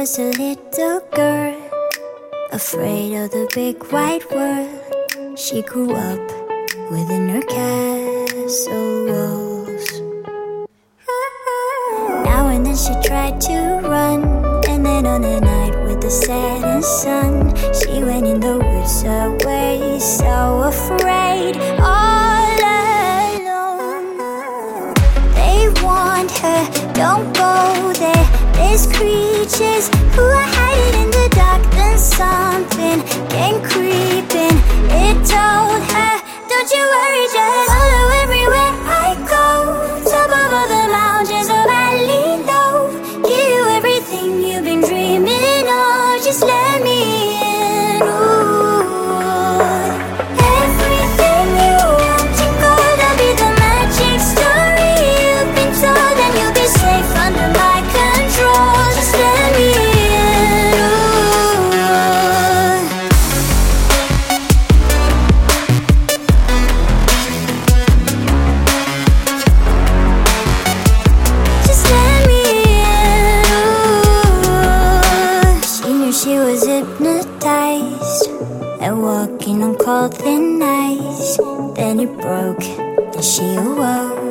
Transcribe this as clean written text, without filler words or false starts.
was a little girl, afraid of the big white world. She grew up within her castle walls. Now and then she tried to run, and then on a night with the setting sun, she went in the woods away, so afraid, all alone. They warned her, don't go there, there's creatures who are hiding in the dark. Then something came creeping, it told her, don't you worry, just follow everywhere I go. Top of all the mountains of valley low, give you everything you've been dreaming of. Just let me in. Ooh. Everything you want and gold, I'll be the magic story you've been told, and you'll be safe under my control. Just let me in. Ooh. Just let me in. Ooh. She knew she was hypnotized and walking on cold thin ice. Then it broke and she awoke.